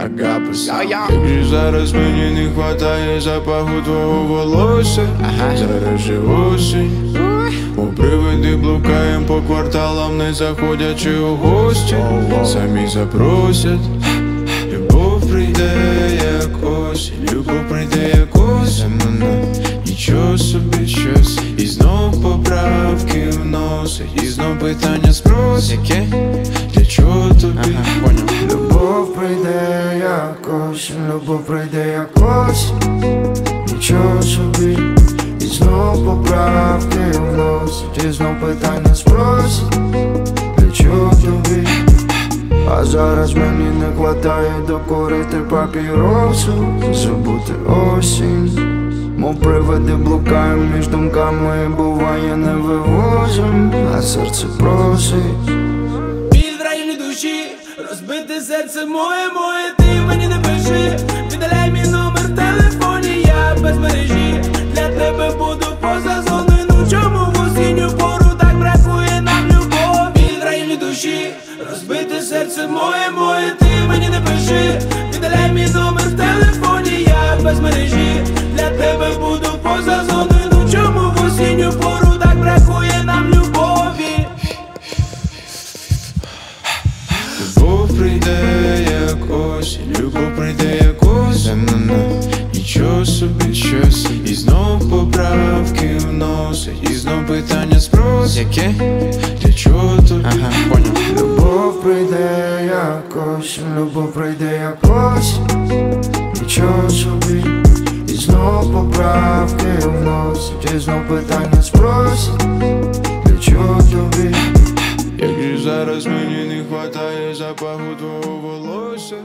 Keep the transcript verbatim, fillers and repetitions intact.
Агапес. Як же зараз мені не хватає запаху твого волосся. Зараз же осінь, у привиди блукаєм по кварталам, не заходячи у гості. Самі запросять. Любов прийде як осінь, любов прийде як осінь. Нічого собі щось, і знов поправки вносить, і знов питання спросить. Для чого тобі? Ага, понял. Любов прийде як осінь, любов прийде як осінь. Нічого собі, і знов поправки вносить, і знов питання спросить. Для чого тобі? А зараз мені не хватає докурити папіросу, забути осінь. Мов привиди блукаєм між думками, буває не вивозим, а серце просить. Біль в районі душі, розбите серце моє, моє, ти мені не пиши. Видаляй мій номер в телефоні, я без мережі. Для тебе буду поза зоною, ну чому в осінню пору так бракує нам любові? Біль в районі душі, розбите серце моє, моє, ти мені не пиши. Видаляй мій номер в телефоні, я без мережі. Для тебе буду поза зоною, ну чому в осінню пору так бракує нам любові? Любов прийде як осінь, любов прийде як осінь. Нічого собі щось, і знов поправки вносить, і знов питання спросить. Яке? Для чого тобі? Ага, понял. Любов прийде як осінь, любов прийде як осінь. Нічого собі, і знов поправки вносить, і знов питання спросить. Для чого тобі? Як же зараз мені не хватає запаху твого волосся.